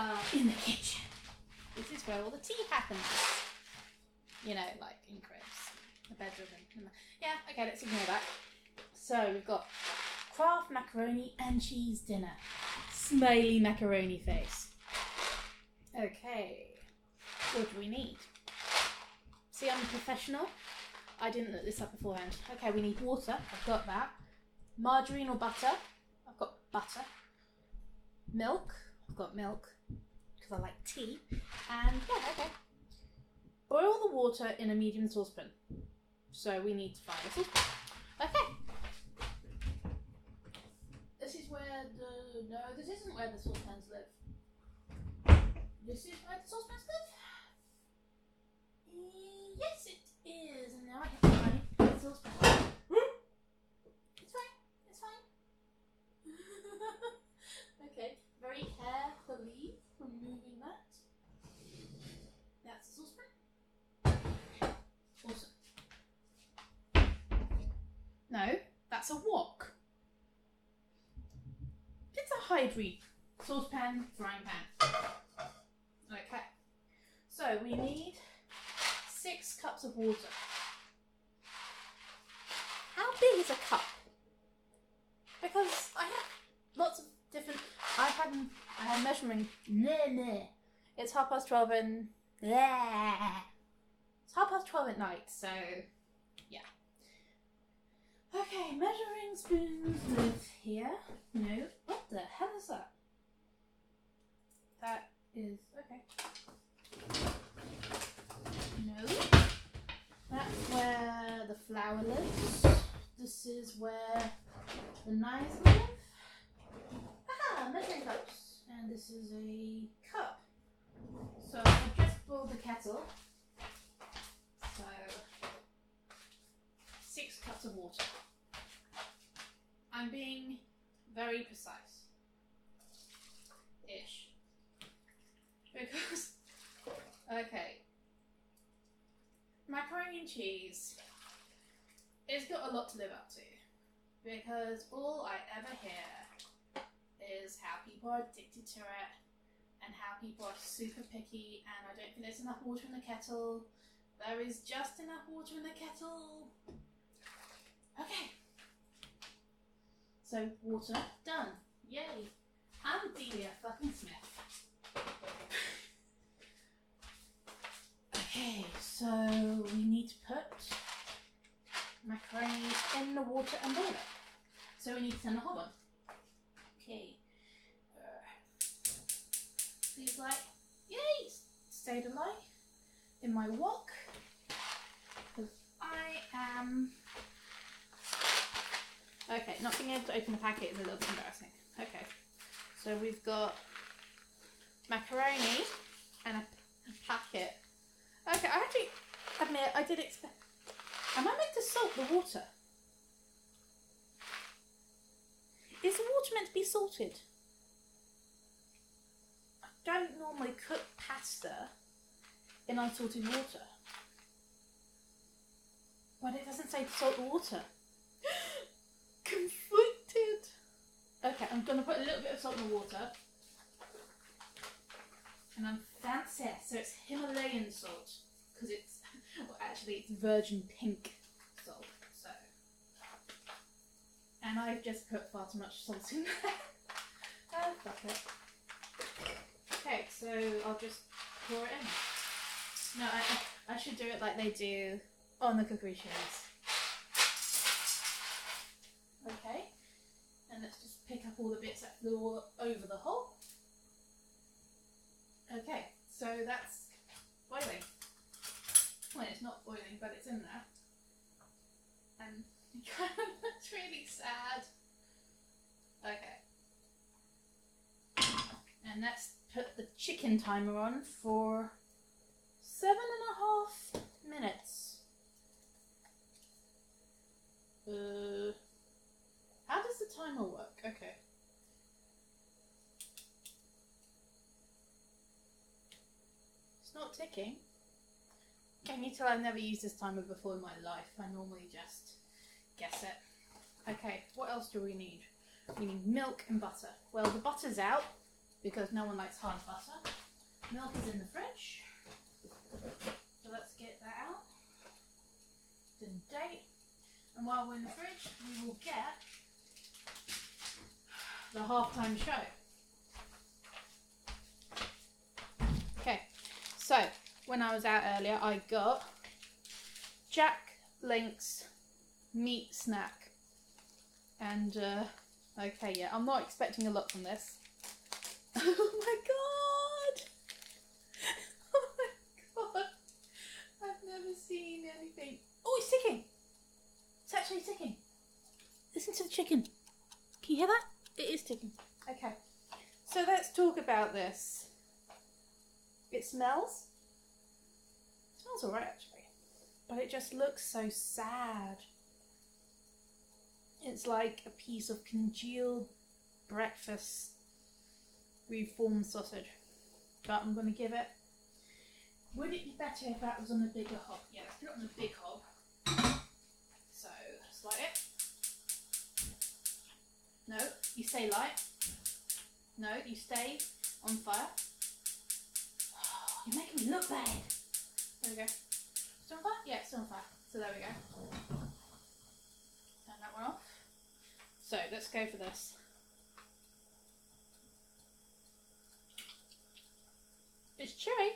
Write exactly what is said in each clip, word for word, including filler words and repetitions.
are in the kitchen. This is where all the tea happens. You know, like in cribs, the bedroom. And... yeah, okay, let's ignore that. So we've got Kraft macaroni and cheese dinner. Smiley macaroni face. Okay, what do we need? See, I'm a professional. I didn't look this up beforehand. Okay, we need water. I've got that. Margarine or butter. I've got butter. Milk. I've got milk because I like tea. And yeah, okay. Boil the water in a medium saucepan. So we need to find a saucepan. Okay. This is where the... no, this isn't where the saucepans live. This is where the saucepans live? Yes, it is. And now I have to find the saucepan. It's fine. It's fine. Okay. Very carefully removing that. That's the saucepan. Awesome. No, that's a wok. It's a hybrid saucepan, frying pan. Okay. So we need six cups of water. How big is a cup? Because I have lots of different. I had I had measuring. Nah, nah. It's half past twelve and. Nah. It's half past twelve at night, so yeah. Okay, measuring spoons live here. No, what the hell is that? That is okay. No, that's where the flour lives. This is where the knives live. Aha, measuring cups. And this is a cup. So I've just boiled the kettle. So six cups of water. I'm being very precise. Ish. Because, okay. Macaroni and cheese, it's got a lot to live up to. Because all I ever hear is how people are addicted to it and how people are super picky, and I don't think there's enough water in the kettle. There is just enough water in the kettle. Okay. So, water, done. Yay. I'm Delia fucking Smith. Okay, so we need to put macaroni in the water and boil it. So we need to turn the hob on. Okay. Uh, please like, yay, stayed alive in my wok. Because I am... okay, not being able to open the packet is a little bit embarrassing. Okay, so we've got macaroni and a, a packet. Okay, I actually admit I did expect... am I meant to salt the water? Is the water meant to be salted? I don't normally cook pasta in unsalted water. But it doesn't say to salt the water. Conflicted. Okay, I'm going to put a little bit of salt in the water. And I'm fancy, so it's Himalayan salt. Because it's, well actually it's virgin pink salt, so. And I've just put far too much salt in there. Oh, fuck it. Okay, so I'll just pour it in. No, I, I should do it like they do on the cookery shows. Okay, and let's just pick up all the bits that flew over the hob. Okay, so that's boiling. Well, it's not boiling, but it's in there. And it kind of looks really sad. Okay. And let's put the chicken timer on for seven and a half minutes. Uh, how does the timer work? Okay. It's not ticking. Can you tell I've never used this timer before in my life? I normally just guess it. Okay, what else do we need? We need milk and butter. Well, the butter's out. because no one likes hard butter. Milk is in the fridge. So let's get that out. Didn't date. And while we're in the fridge, we will get the halftime show. Okay, so when I was out earlier, I got Jack Link's meat snack. And, uh, okay, yeah, I'm not expecting a lot from this. Oh my god! Oh my god! I've never seen anything. Oh, it's ticking! It's actually ticking. Listen to the chicken. Can you hear that? It is ticking. Okay. So let's talk about this. It smells. It smells alright actually. But it just looks so sad. It's like a piece of congealed breakfast reformed sausage. But I'm going to give it... Would it be better if that was on a bigger hob? Yeah, let's put it on a big hob. So, slide it. No, you stay light. No, you stay on fire. Oh, you're making me look bad. There we go. Still on fire? Yeah, it's still on fire. So there we go. Turn that one off. So let's go for this. It's chewy.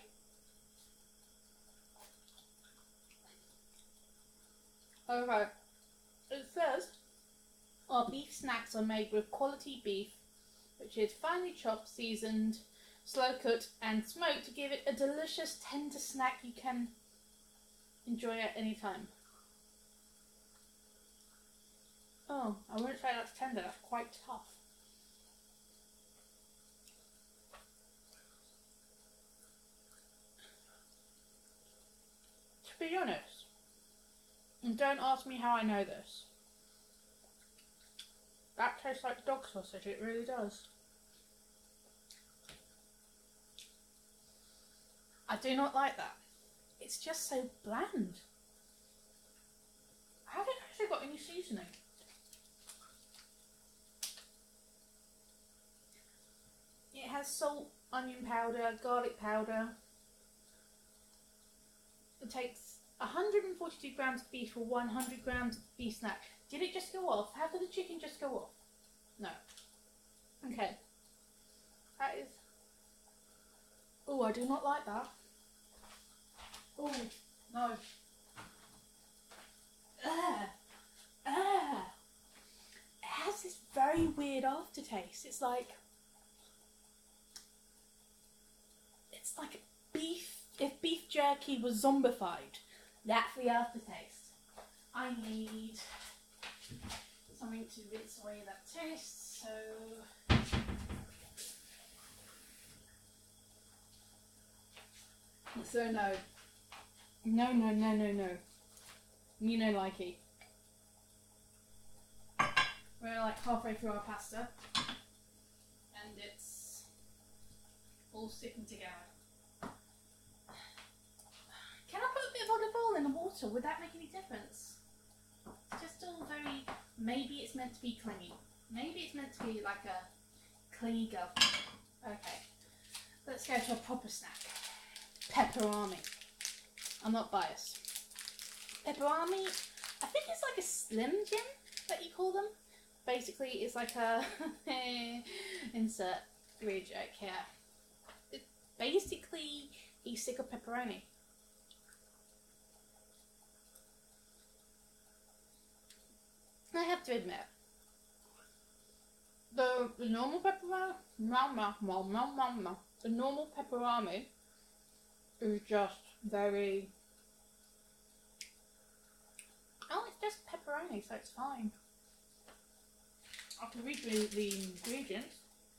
Okay. It says our beef snacks are made with quality beef, which is finely chopped, seasoned, slow cooked and smoked to give it a delicious tender snack you can enjoy at any time. Oh, I wouldn't say that's tender, that's quite tough. To be honest, and don't ask me how I know this, that tastes like dog sausage, it really does. I do not like that. It's just so bland. I haven't actually got any seasoning. It has salt, onion powder, garlic powder. It takes one hundred forty-two grams of beef for one hundred grams of beef snack. Did it just go off? How could the chicken just go off? No. Okay. That is... Oh, I do not like that. Oh, no. Ugh. Ugh. It has this very weird aftertaste. It's like... It's like beef... If beef jerky was zombified, that's the aftertaste. I need something to rinse away that taste, so... So no. No, no, no, no, no. You know likey. We're like halfway through our pasta and it's all sticking together. Can I put a bit of olive oil in the water? Would that make any difference? It's just all very... Maybe it's meant to be clingy. Maybe it's meant to be like a clingy gum. Okay. Let's go to a proper snack. Pepperami. I'm not biased. Pepperami, I think it's like a Slim Jim that you call them. Basically, it's like a... insert weird joke here. It's basically a stick of pepperoni. I have to admit, the, the normal pepperami, meow, meow, meow, meow, meow, meow. The normal pepperami is just very... Oh, it's just pepperoni, so it's fine. I can read the, the ingredients.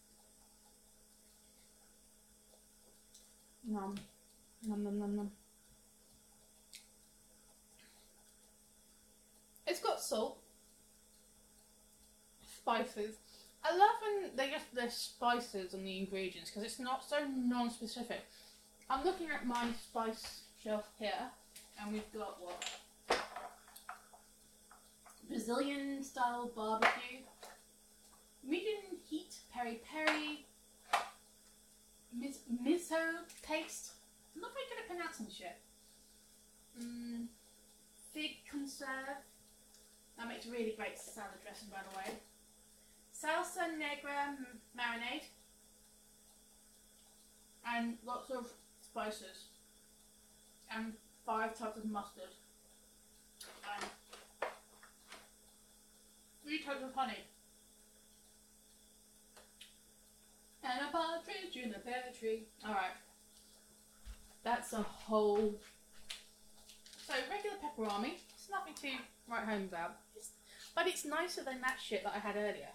Nom. Nom, nom, nom, nom. It's got salt. Spices. I love when they just their spices on the ingredients because it's not so non-specific. I'm looking at my spice shelf here and we've got what? Brazilian style barbecue, medium heat peri peri, paste. I'm not very good at pronouncing shit. Mm, fig conserve. That makes really great salad dressing, by the way. Salsa negra marinade. And lots of spices. And five types of mustard. And three types of honey. And a partridge in a pear tree. Alright. That's a whole... So, regular pepperami. It's nothing to write home about. It's... But it's nicer than that shit that I had earlier.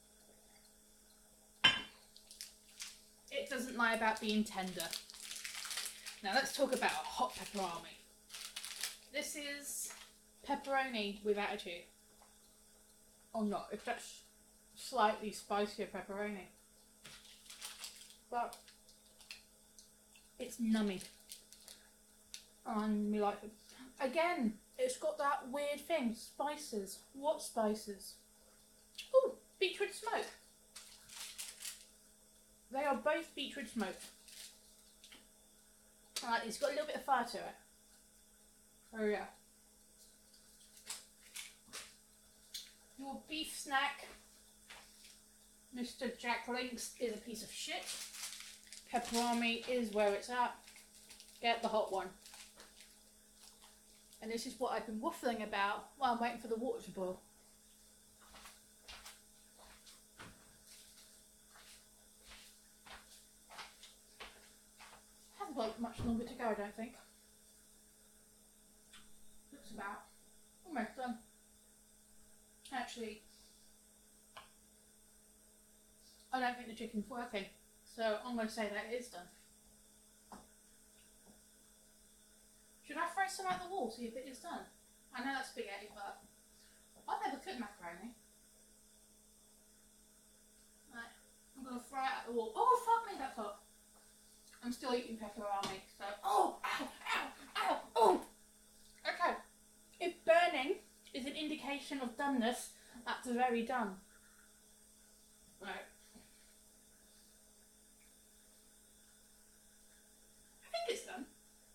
It doesn't lie about being tender. Now let's talk about hot pepperami. This is pepperoni with attitude. Or not, if that's slightly spicier pepperoni. But it's nummy. And me like it. Again, it's got that weird thing, spices. What spices? Oh, beetroot smoke. They are both beetroot smoked. Alright, it's got a little bit of fire to it. Oh yeah. Your beef snack, Mister Jack Links, is a piece of shit. Pepperami is where it's at. Get the hot one. And this is what I've been waffling about while I'm waiting for the water to boil. Hasn't got much longer to go, I don't think. Looks about almost done. Actually, I don't think the chicken's working, so I'm going to say that it is done. Should I throw some at the wall, see if it is done? I know that's spaghetti, but I've never cooked macaroni. Right, I'm going to throw it at the wall. Oh, fuck me, that's hot. I'm still eating pepperoni, so... Oh, ow, ow, ow, oh! Okay, if burning is an indication of doneness, that's very done. Right. I think it's done.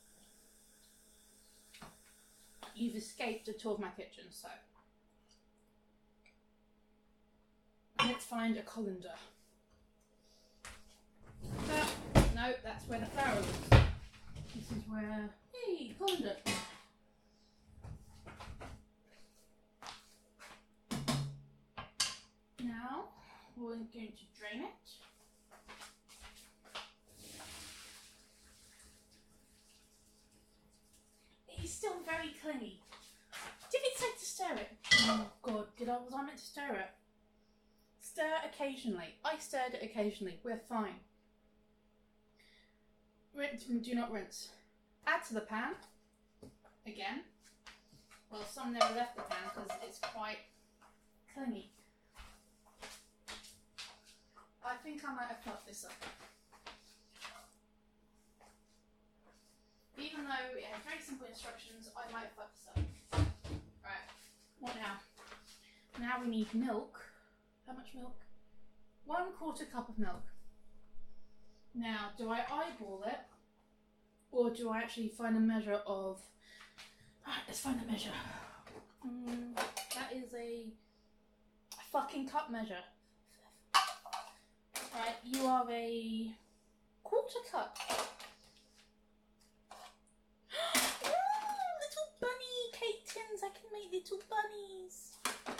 You've escaped a tour of my kitchen, so... Let's find a colander. That, no, that's where the flour is. This is where... Hey, colander! Now, we're going to drain it. It's still very clingy. Did it say to stir it? Oh god, did I, was I meant to stir it? Stir occasionally. I stirred it occasionally. We're fine. Rinse, do not rinse. Add to the pan. Again. Well, some never left the pan because it's quite clingy. I think I might have fucked this up. Even though it had very simple instructions, I might have fucked this up. Right, what now? Now we need milk. How much milk? One quarter cup of milk. Now, do I eyeball it? Or do I actually find a measure of... Alright, let's find a measure. Mm, that is a fucking cup measure. Right, you are a quarter cup. Ooh, little bunny cake tins. I can make little bunnies.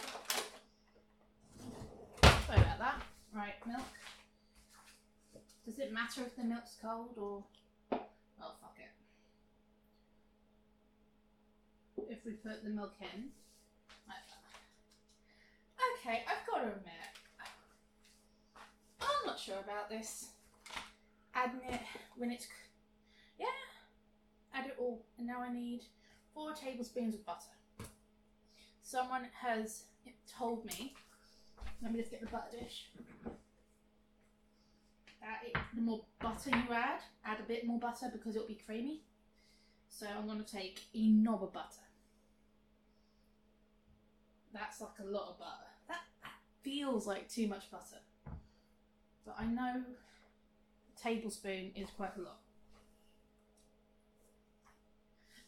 Sorry about that. Right, milk. Does it matter if the milk's cold or... Oh, fuck it. If we put the milk in. Like that. Okay, I've got to admit. I'm not sure about this. Adding it when it's... Yeah. Add it all. And now I need four tablespoons of butter. Someone has told me... Let me just get the butter dish. That it, the more butter you add, add a bit more butter because it'll be creamy. So I'm going to take a knob of butter. That's like a lot of butter. That, that feels like too much butter. But I know a tablespoon is quite a lot.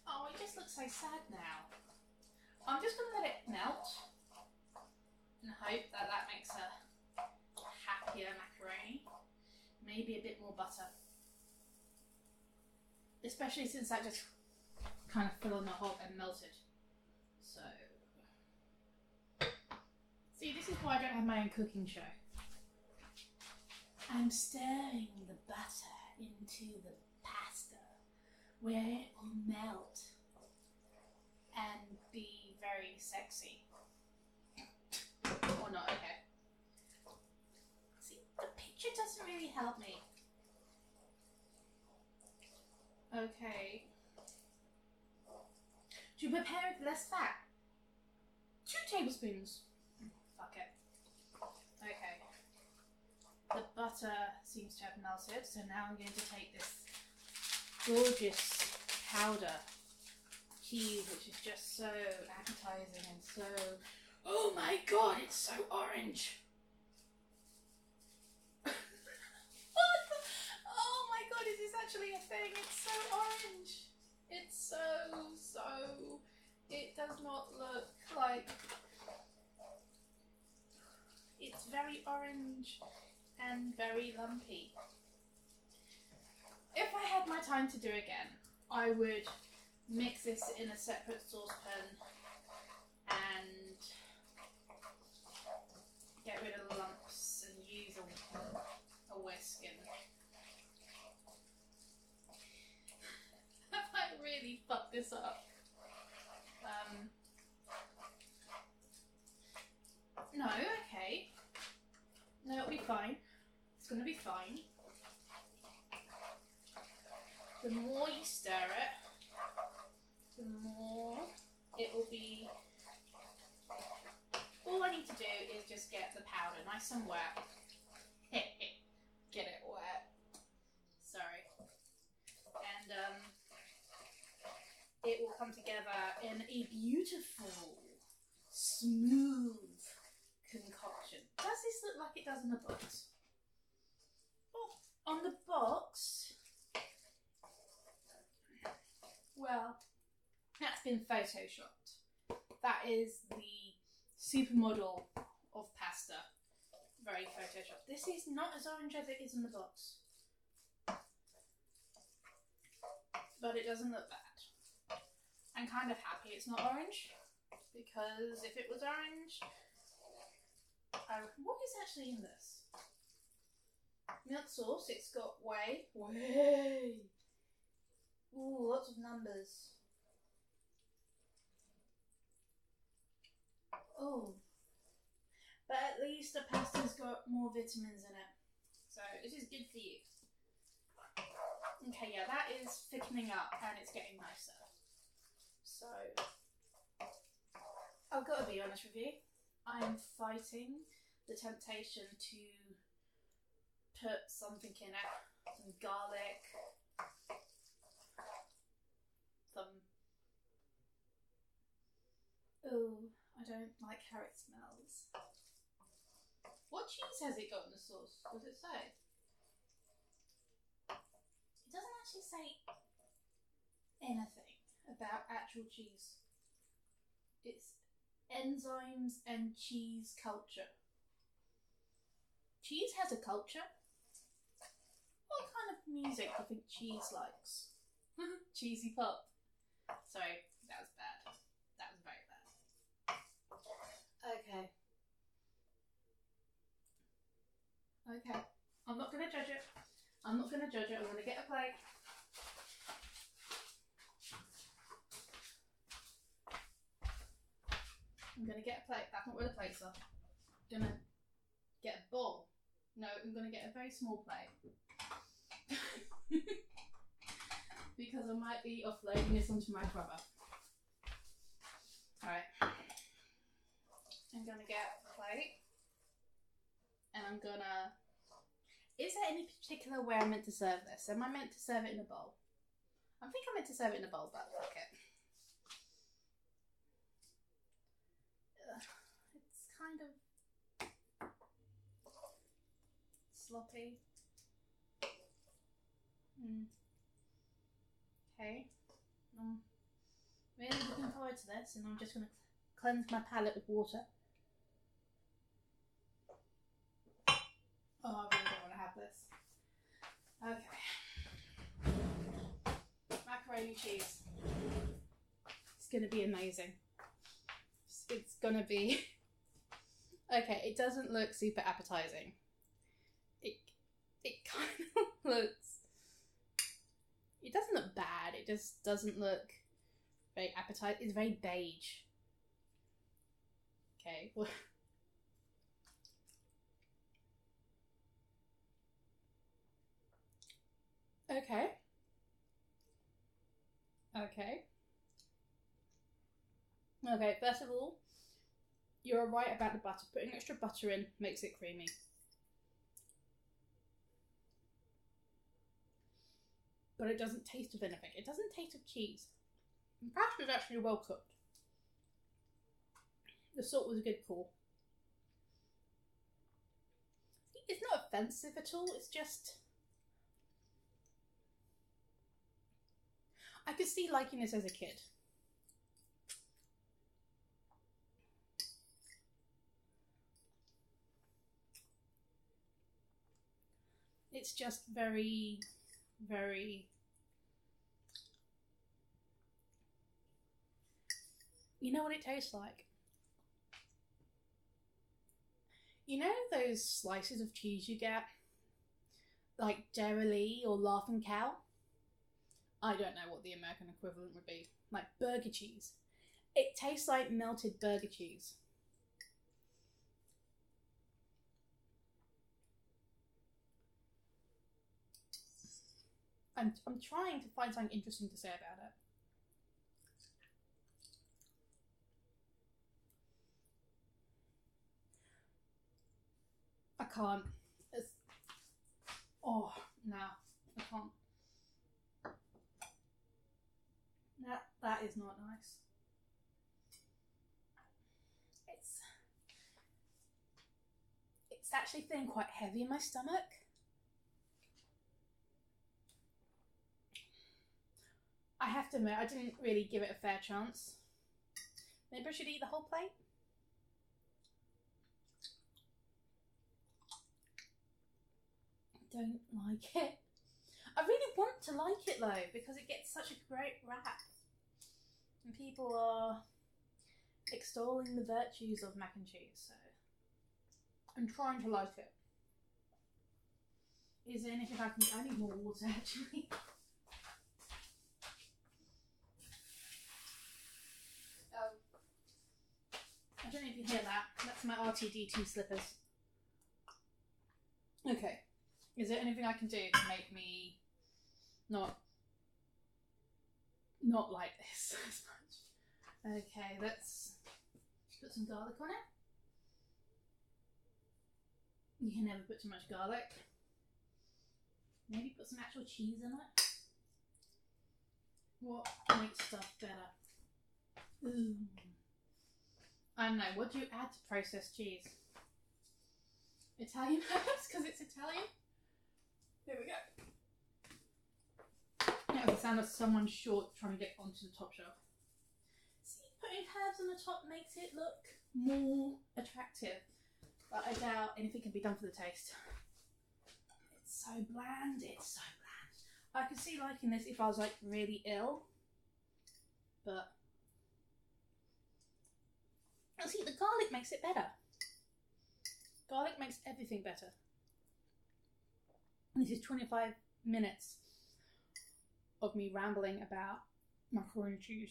Oh, it just looks so sad now. I'm just going to let it melt and hope that that makes a happier macaroni. Maybe a bit more butter. Especially since that just kind of fell on the hob and melted. So, see, this is why I don't have my own cooking show. I'm stirring the butter into the pasta where it will melt and be very sexy. Or not, okay. See, the picture doesn't really help me. Okay. To prepare with less fat. Two tablespoons. Fuck it. Okay. The butter seems to have melted, so now I'm going to take this gorgeous powder cheese, which is just so appetizing and so... Oh my god, it's so orange! What the... Oh my god, is this actually a thing? It's so orange! It's so, so... It does not look like... It's very orange and very lumpy. If I had my time to do again, I would mix this in a separate saucepan and get rid of the lumps and use a, a whisk. And have I really fucked this up? Um, no, okay. No, it'll be fine. It's gonna be fine. The more you stir it, the more it will be... All I need to do is just get the powder nice and wet. Get it wet. Sorry. And um, it will come together in a beautiful, smooth concoction. Does this look like it does in the box? Oh, on the box... Well, that's been photoshopped. That is the supermodel of pasta. Very photoshopped. This is not as orange as it is in the box. But it doesn't look bad. I'm kind of happy it's not orange. Because if it was orange... I, what is actually in this? Milk sauce. It's got whey. Whey! Ooh, lots of numbers. Oh. But at least the pasta's got more vitamins in it. So this is good for you. Okay, yeah, that is thickening up and it's getting nicer. So, I've got to be honest with you. I am fighting the temptation to put something in it. Some garlic. Some... Oh, I don't like how it smells. What cheese has it got in the sauce? Does it say? It doesn't actually say anything about actual cheese. It's enzymes and cheese culture. Cheese has a culture. What kind of music do you think cheese likes? Cheesy pop. Sorry, that was bad. That was very bad. Okay. Okay. I'm not going to judge it. I'm not going to judge it. I'm going to get a plate. I'm going to get a plate. That's not where the plates are. I'm going to get a bowl. No, I'm going to get a very small plate. Because I might be offloading this onto my brother. Alright. I'm going to get a plate. And I'm going to... Is there any particular way I'm meant to serve this? Am I meant to serve it in a bowl? I think I'm meant to serve it in a bowl, but fuck it. Ugh, it's kind of sloppy. Mm. Okay. Um, Really looking forward to this, and I'm just going to cleanse my palate with water. Oh, I really don't want to have this. Okay. Macaroni cheese. It's going to be amazing. It's going to be... Okay, it doesn't look super appetizing. It, it kind of looks... It doesn't look bad. It just doesn't look very appetizing. It's very beige. Okay. Okay. Okay. Okay, first of all, you're right about the butter. Putting extra butter in makes it creamy. But it doesn't taste of anything. It doesn't taste of cheese. The pasta is actually well cooked. The salt was a good call. It's not offensive at all, it's just... I could see liking this as a kid. It's just very, very... You know what it tastes like? You know those slices of cheese you get? Like Dairy Lee or Laughing Cow? I don't know what the American equivalent would be. Like burger cheese. It tastes like melted burger cheese. I'm, I'm trying to find something interesting to say about it. I can't. It's... Oh, no. I can't. That, that is not nice. It's... It's actually feeling quite heavy in my stomach. I have to admit, I didn't really give it a fair chance. Maybe I should eat the whole plate? Don't like it. I really want to like it though, because it gets such a great rap. And people are extolling the virtues of mac and cheese, so I'm trying to like it. Is there anything I can... I need more water actually. Oh. I don't know if you hear that. That's my R two D two slippers. Okay. Is there anything I can do to make me not not like this as much? Okay, let's put some garlic on it. You can never put too much garlic. Maybe put some actual cheese in it. What makes stuff better? Ooh. I don't know, what do you add to processed cheese? Italian herbs, because it's Italian? There we go. That was the sound of someone short trying to get onto the top shelf. See, putting herbs on the top makes it look more attractive. But I doubt anything can be done for the taste. It's so bland, it's so bland. I could see liking this if I was like really ill. But... Oh, see, the garlic makes it better. Garlic makes everything better. This is twenty-five minutes of me rambling about macaroni and cheese.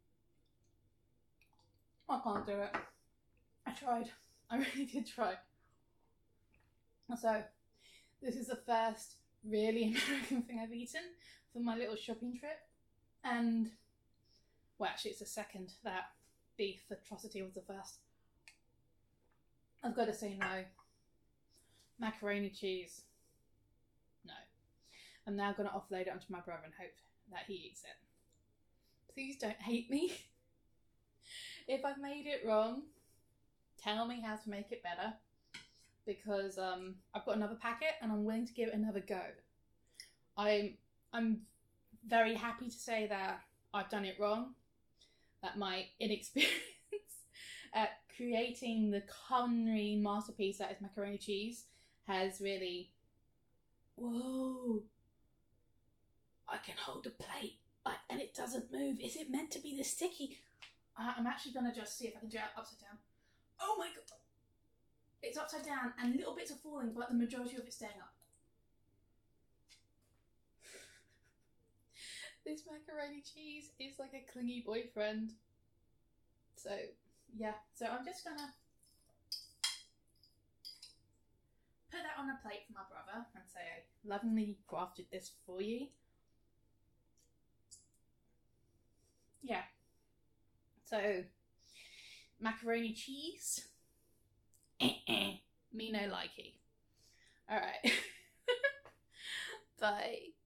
I can't do it. I tried. I really did try. So, this is the first really American thing I've eaten for my little shopping trip. And, well, actually it's the second. That beef atrocity was the first. I've got to say no. Macaroni cheese. No. I'm now going to offload it onto my brother and hope that he eats it. Please don't hate me. If I've made it wrong, tell me how to make it better. Because um, I've got another packet and I'm willing to give it another go. I'm, I'm very happy to say that I've done it wrong. that my inexperience at creating the culinary masterpiece that is macaroni cheese has really... Whoa! I can hold a plate and it doesn't move. Is it meant to be this sticky? I'm actually going to just see if I can do it upside down. Oh my god! It's upside down and little bits are falling, but the majority of it's staying up. This macaroni cheese is like a clingy boyfriend. So, yeah. So I'm just going to put that on a plate for my brother and say I lovingly crafted this for you. Yeah. So, macaroni cheese. Me no likey. Alright. Bye.